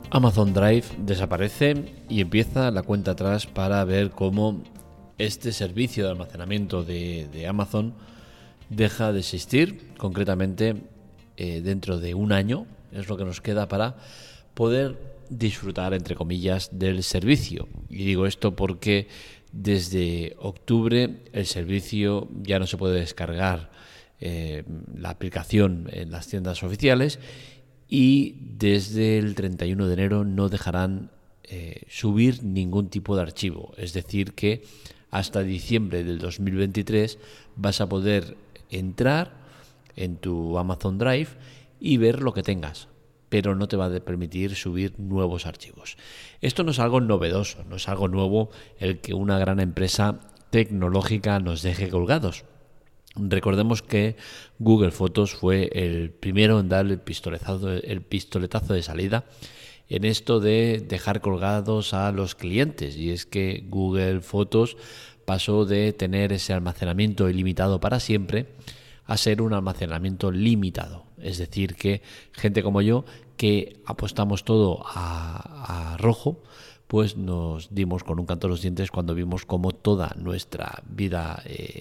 Amazon Drive desaparece y empieza la cuenta atrás para ver cómo este servicio de almacenamiento de Amazon deja de existir. Concretamente, dentro de un año es lo que nos queda para poder disfrutar, entre comillas, del servicio. Y digo esto porque desde octubre el servicio ya no se puede descargar la aplicación en las tiendas oficiales, y desde el 31 de enero no dejarán subir ningún tipo de archivo. Es decir, que hasta diciembre del 2023 vas a poder entrar en tu Amazon Drive y ver lo que tengas, pero no te va a permitir subir nuevos archivos. Esto no es algo novedoso, no es algo nuevo el que una gran empresa tecnológica nos deje colgados. Recordemos que Google Fotos fue el primero en dar el pistoletazo de salida en esto de dejar colgados a los clientes, y es que Google Fotos pasó de tener ese almacenamiento ilimitado para siempre a ser un almacenamiento limitado. Es decir, que gente como yo, que apostamos todo a rojo, pues nos dimos con un canto en los dientes cuando vimos cómo toda nuestra vida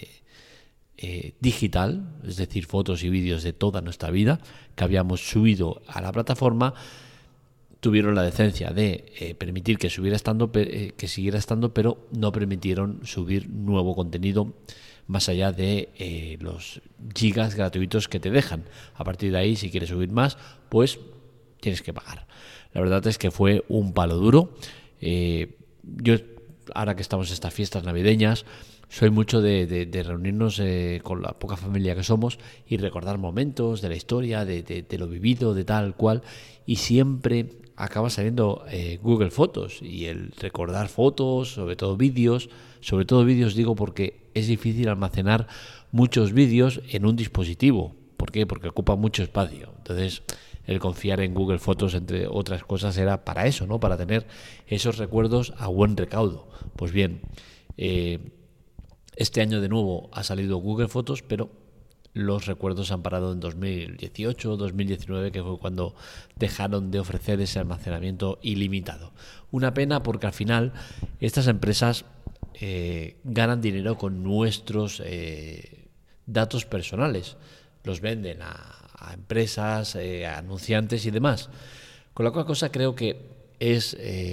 digital, es decir, fotos y vídeos de toda nuestra vida que habíamos subido a la plataforma, tuvieron la decencia de permitir que siguiera estando, pero no permitieron subir nuevo contenido más allá de los gigas gratuitos que te dejan. A partir de ahí, si quieres subir más, pues tienes que pagar. La verdad es que fue un palo duro. Yo, ahora que estamos en estas fiestas navideñas, soy mucho de reunirnos con la poca familia que somos y recordar momentos de la historia, de lo vivido, de tal cual, y siempre acaba saliendo Google Fotos y el recordar fotos, sobre todo vídeos digo, porque es difícil almacenar muchos vídeos en un dispositivo. ¿Por qué? Porque ocupa mucho espacio. Entonces, el confiar en Google Fotos, entre otras cosas, era para eso, ¿no? Para tener esos recuerdos a buen recaudo. Pues bien, este año de nuevo ha salido Google Fotos, pero los recuerdos han parado en 2018, 2019, que fue cuando dejaron de ofrecer ese almacenamiento ilimitado. Una pena, porque al final estas empresas ganan dinero con nuestros datos personales. Los venden a empresas, a anunciantes y demás. Con la cual cosa creo que es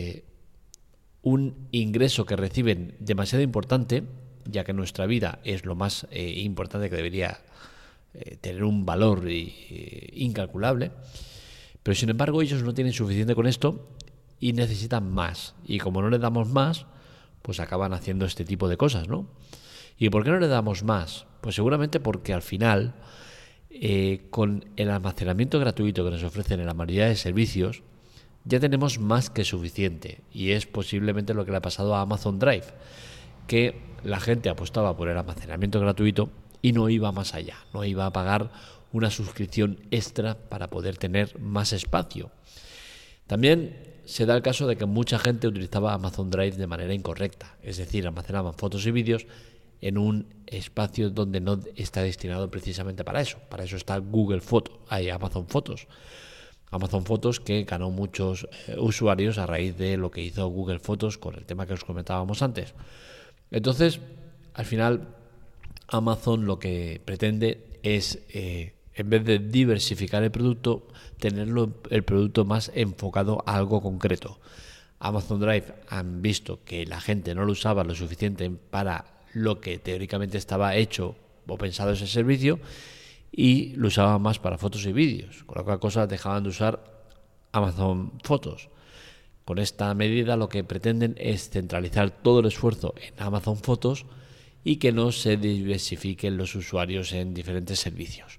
un ingreso que reciben demasiado importante, ya que nuestra vida es lo más importante, que debería tener un valor incalculable, pero sin embargo ellos no tienen suficiente con esto y necesitan más, y como no le damos más, pues acaban haciendo este tipo de cosas, ¿no? ¿Y por qué no le damos más? Pues seguramente porque al final, con el almacenamiento gratuito que nos ofrecen en la mayoría de servicios, ya tenemos más que suficiente, y es posiblemente lo que le ha pasado a Amazon Drive, que la gente apostaba por el almacenamiento gratuito y no iba más allá, no iba a pagar una suscripción extra para poder tener más espacio. También se da el caso de que mucha gente utilizaba Amazon Drive de manera incorrecta, es decir, almacenaban fotos y vídeos en un espacio donde no está destinado precisamente para eso. Para eso está Google Fotos, hay Amazon Fotos. Amazon Fotos, que ganó muchos usuarios a raíz de lo que hizo Google Fotos con el tema que os comentábamos antes. Entonces, al final, Amazon lo que pretende es, en vez de diversificar el producto, tenerlo el producto más enfocado a algo concreto. Amazon Drive han visto que la gente no lo usaba lo suficiente para lo que teóricamente estaba hecho o pensado ese servicio, y lo usaban más para fotos y vídeos, con la cual cosa dejaban de usar Amazon Fotos. Con esta medida lo que pretenden es centralizar todo el esfuerzo en Amazon Fotos y que no se diversifiquen los usuarios en diferentes servicios.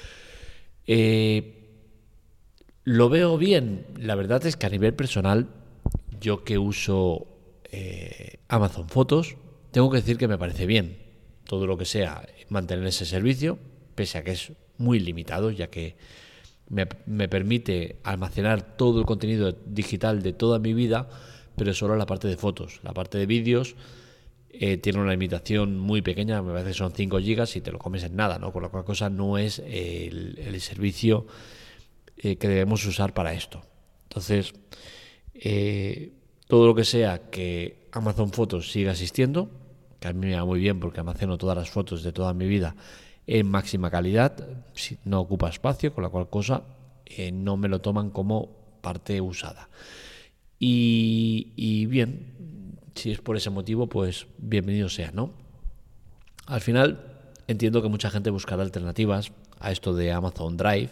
¿Lo veo bien? La verdad es que a nivel personal, yo que uso Amazon Fotos, tengo que decir que me parece bien todo lo que sea mantener ese servicio, pese a que es muy limitado, ya que me permite almacenar todo el contenido digital de toda mi vida, pero solo la parte de fotos. La parte de vídeos tiene una limitación muy pequeña, me parece que son 5 gigas y te lo comes en nada, ¿no? Con lo cual cosa no es el servicio que debemos usar para esto. Entonces, Todo lo que sea que Amazon Fotos siga existiendo, que a mí me va muy bien porque almaceno todas las fotos de toda mi vida en máxima calidad, no ocupa espacio, con la cual cosa no me lo toman como parte usada. Y bien, si es por ese motivo, pues bienvenido sea, ¿no? Al final entiendo que mucha gente buscará alternativas a esto de Amazon Drive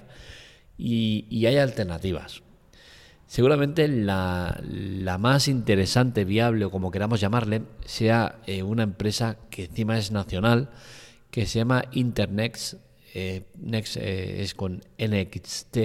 y hay alternativas. Seguramente la más interesante, viable o como queramos llamarle, sea una empresa que encima es nacional, que se llama Internext. Next es con NXT.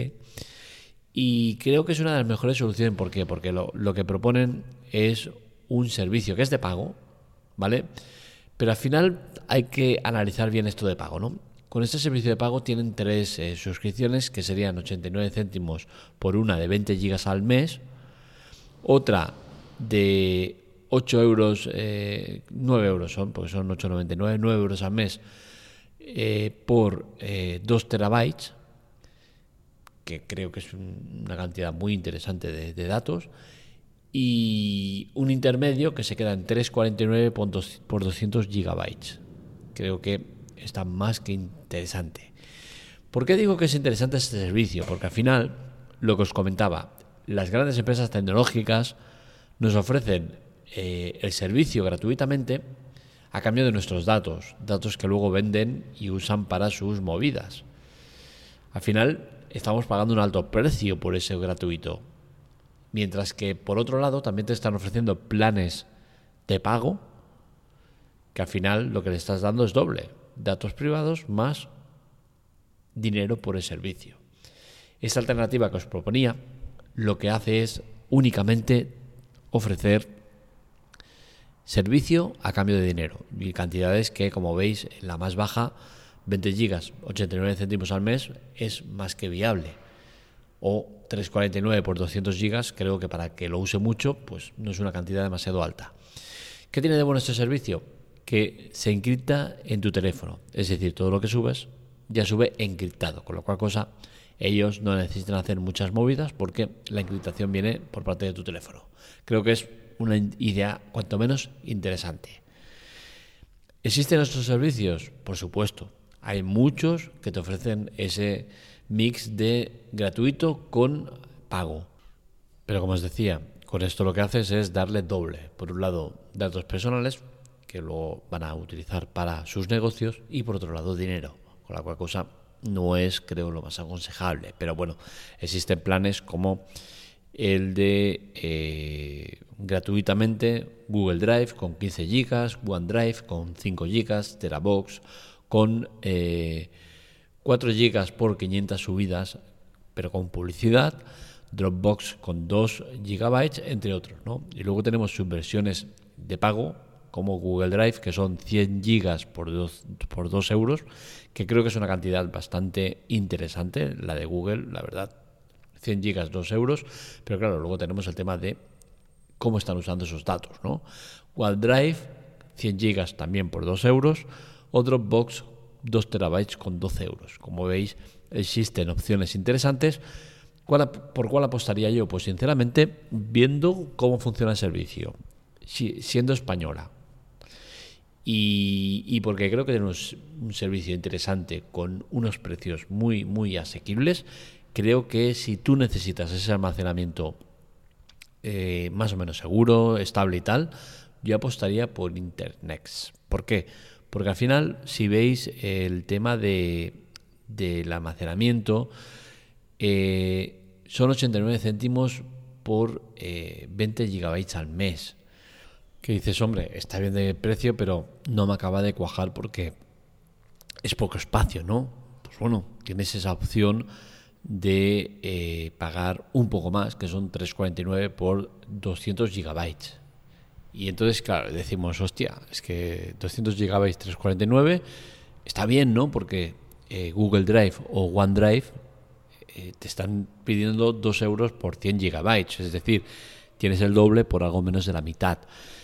Y creo que es una de las mejores soluciones. ¿Por qué? Porque lo que proponen es un servicio que es de pago, ¿vale? Pero al final hay que analizar bien esto de pago, ¿no? Con este servicio de pago tienen 3 suscripciones que serían 89 céntimos por una de 20 gigas al mes, otra de 8 euros, 9 euros son, porque son 8,99, 9 euros al mes por 2 terabytes, que creo que es una cantidad muy interesante de datos, y un intermedio que se queda en 3,49 por 200 gigabytes. Creo que está más que interesante. ¿Por qué digo que es interesante este servicio? Porque al final, lo que os comentaba, las grandes empresas tecnológicas nos ofrecen el servicio gratuitamente a cambio de nuestros datos que luego venden y usan para sus movidas. Al final, estamos pagando un alto precio por ese gratuito. Mientras que, por otro lado, también te están ofreciendo planes de pago que al final lo que le estás dando es doble. Datos privados más dinero por el servicio. Esta alternativa que os proponía lo que hace es únicamente ofrecer servicio a cambio de dinero. Y cantidades que, como veis, en la más baja, 20 gigas, 89 céntimos al mes, es más que viable. O 3,49 por 200 gigas, creo que para que lo use mucho, pues no es una cantidad demasiado alta. ¿Qué tiene de bueno este servicio? Que se encripta en tu teléfono. Es decir, todo lo que subes ya sube encriptado, con lo cual cosa ellos no necesitan hacer muchas movidas porque la encriptación viene por parte de tu teléfono. Creo que es una idea cuanto menos interesante. ¿Existen estos servicios? Por supuesto. Hay muchos que te ofrecen ese mix de gratuito con pago. Pero como os decía, con esto lo que haces es darle doble. Por un lado, datos personales que luego van a utilizar para sus negocios y por otro lado, dinero. Con la cual cosa no es, creo, lo más aconsejable. Pero bueno, existen planes como el de gratuitamente Google Drive con 15 gigas, OneDrive con 5 gigas, Terabox con 4 gigas por 500 subidas, pero con publicidad, Dropbox con 2 gigabytes, entre otros, ¿no? Y luego tenemos sus versiones de pago, como Google Drive, que son 100 gigas por 2 euros, que creo que es una cantidad bastante interesante, la de Google, la verdad. 100 gigas, 2 euros, pero claro, luego tenemos el tema de cómo están usando esos datos, ¿no? OneDrive, 100 gigas también por 2 euros, o Dropbox, 2 terabytes con 12 euros. Como veis, existen opciones interesantes. ¿Por cuál apostaría yo? Pues sinceramente, viendo cómo funciona el servicio, siendo española, y porque creo que tenemos un servicio interesante con unos precios muy, muy asequibles. Creo que si tú necesitas ese almacenamiento más o menos seguro, estable y tal, yo apostaría por Internext. ¿Por qué? Porque al final, si veis el tema del almacenamiento, son 89 céntimos por 20 gigabytes al mes. Que dices, hombre, está bien de precio, pero no me acaba de cuajar porque es poco espacio, ¿no? Pues bueno, tienes esa opción de pagar un poco más, que son 3,49 por 200 gigabytes. Y entonces, claro, decimos, hostia, es que 200 gigabytes 3,49 está bien, ¿no? Porque Google Drive o OneDrive te están pidiendo 2 euros por 100 gigabytes. Es decir, tienes el doble por algo menos de la mitad.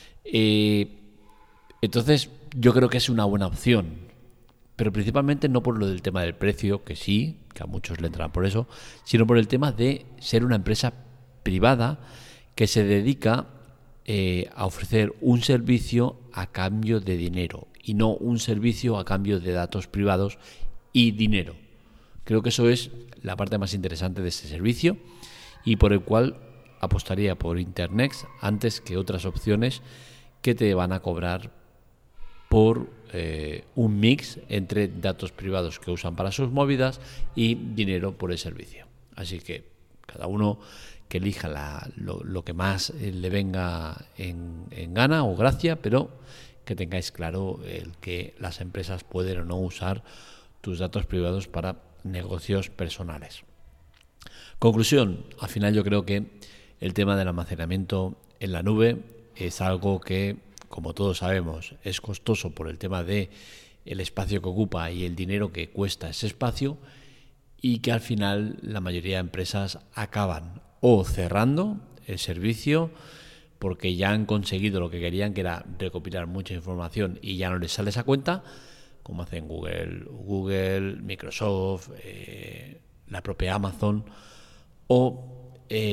Entonces, yo creo que es una buena opción. Pero principalmente no por lo del tema del precio, que sí, que a muchos le entrarán por eso, sino por el tema de ser una empresa privada que se dedica a ofrecer un servicio a cambio de dinero y no un servicio a cambio de datos privados y dinero. Creo que eso es la parte más interesante de este servicio y por el cual apostaría por Internet antes que otras opciones que te van a cobrar por un mix entre datos privados que usan para sus movidas y dinero por el servicio. Así que cada uno que elija lo que más le venga en gana o gracia, pero que tengáis claro el que las empresas pueden o no usar tus datos privados para negocios personales. Conclusión, al final yo creo que el tema del almacenamiento en la nube es algo que, como todos sabemos, es costoso por el tema de el espacio que ocupa y el dinero que cuesta ese espacio, y que al final la mayoría de empresas acaban o cerrando el servicio porque ya han conseguido lo que querían, que era recopilar mucha información y ya no les sale esa cuenta, como hacen Google, Microsoft, la propia Amazon, o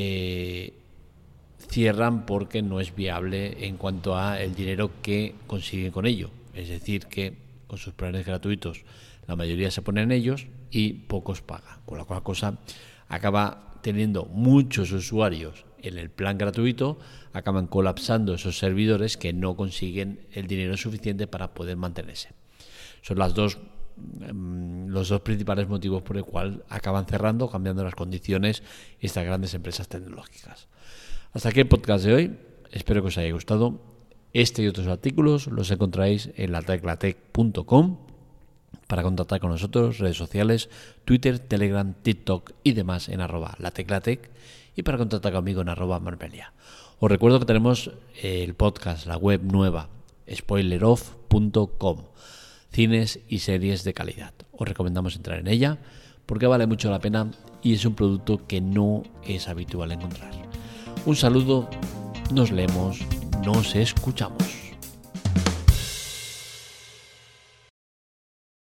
cierran porque no es viable en cuanto a el dinero que consiguen con ello. Es decir, que con sus planes gratuitos la mayoría se ponen ellos y pocos pagan, con la cual cosa acaba teniendo muchos usuarios en el plan gratuito, acaban colapsando esos servidores que no consiguen el dinero suficiente para poder mantenerse. Son los dos principales motivos por el cual acaban cerrando, cambiando las condiciones estas grandes empresas tecnológicas. Hasta aquí el podcast de hoy. Espero que os haya gustado. Este y otros artículos los encontráis en lateclatec.com. Para contactar con nosotros, redes sociales, Twitter, Telegram, TikTok y demás en @lateclatec, y para contactar conmigo en @marmelia. Os recuerdo que tenemos el podcast, la web nueva, spoileroff.com, cines y series de calidad. Os recomendamos entrar en ella porque vale mucho la pena y es un producto que no es habitual encontrar. Un saludo, nos leemos, nos escuchamos.